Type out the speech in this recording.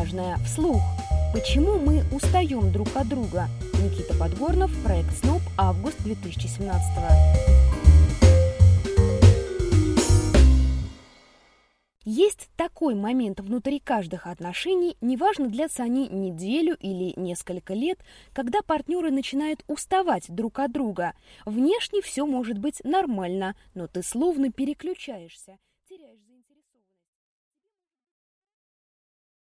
важное вслух. Почему мы устаем друг от друга? Никита Подгорнов, проект СНОП, август 2017. Есть такой момент внутри каждых отношений, неважно, длятся они неделю или несколько лет, когда партнеры начинают уставать друг от друга. Внешне все может быть нормально, но ты словно переключаешься, теряешь